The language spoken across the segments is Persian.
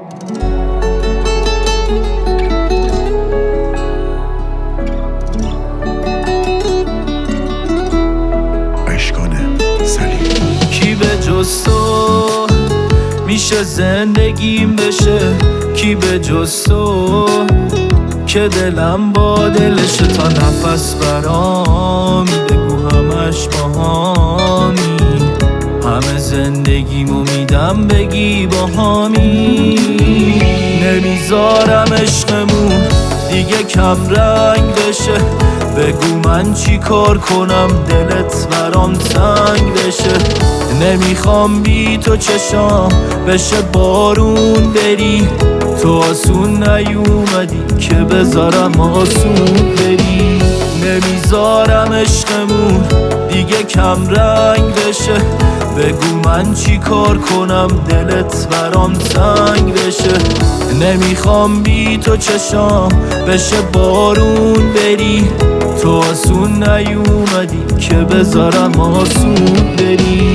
کی به جز تو میشه زندگیم بشه؟ کی به جز تو که دلم با دلشه؟ تا نفس برامی بگو همش باهامی، همه زندگیمو میدم بگی باهامی. نمیذارم عشقمون دیگه کم رنگ بشه، بگو من چی کار کنم دلت برام تنگ بشه. نمیخوام بی تو چشام بشه بارون بری، تو آسون نیومدی که بذارم آسون بری. نمیذارم عشقمون دیگه کم رنگ بشه، بگو من چی کار کنم دلت برام تنگ بشه. نمیخوام بی تو چشام بشه بارون بری، تو آسون نیومدی که بذارم آسون بری.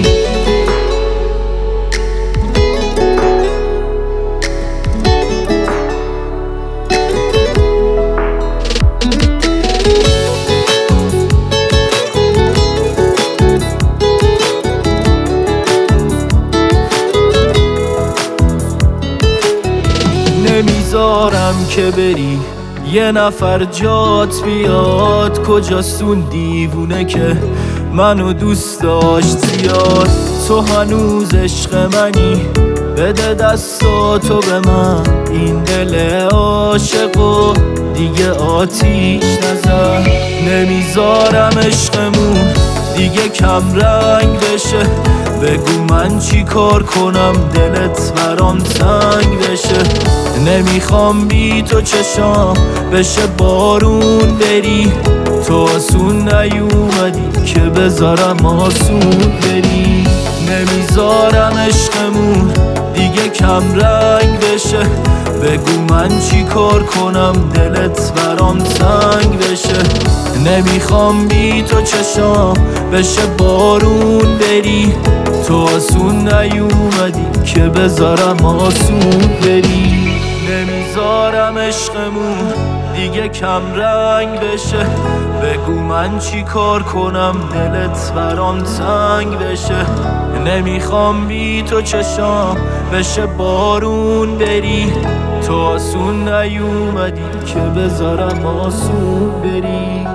نمیذارم که بری یه نفر جات بیاد، کجاست اون دیوونه که منو دوست داشت زیاد؟ تو هنوز عشق منی، بده دستاتو به من، این دل عاشقو دیگه آتیش نزن. نمیذارم عشقمون دیگه کم رنگ بشه، بگو من چی کار کنم دلت برام تنگ بشه. نمیخوام بی تو چشام بشه بارون بری، تو آسون نیومدی که بذارم آسون بری. نمیذارم عشقمون دیگه کم رنگ بشه، بگو من چی کار کنم دلت برام تنگ بشه. نمیخوام بی تو چشام بشه بارون بری، تو آسون نیومدی که بذارم آسون بری. نمیذارم عشقمون دیگه کم رنگ بشه، بگو من چی کار کنم دلت برام تنگ بشه. نمیخوام بی تو چشام بشه بارون بری، تو آسون نیومدی که بذارم آسون بری.